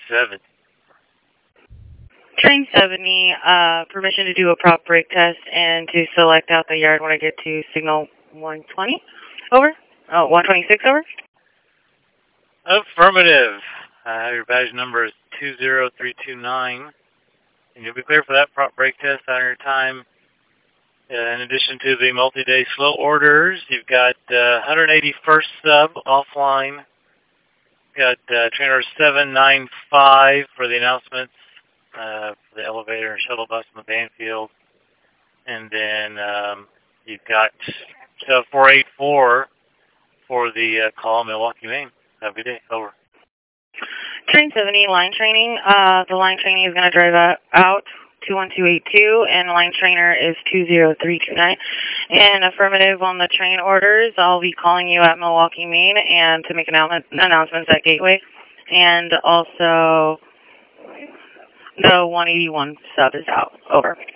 7. Train 70, permission to do a prop brake test and to select out the yard when I get to signal 120. Over. Oh, 126, over. Affirmative. Your badge number is 20329. And you'll be clear for that prop brake test on your time. In addition to the multi-day slow orders, you've got 181st sub offline. Got trainer 795 for the announcements for the elevator and shuttle bus in the Banfield. And then you've got 484 for the call in Milwaukee, Maine. Have a good day. Over. Train 70, line training. The line training is going to drive out 21282, and the line trainer is 20329. And affirmative on the train orders. I'll be calling you at Milwaukee, Maine, and to make announcements at Gateway. And also, the 181 sub is out. Over.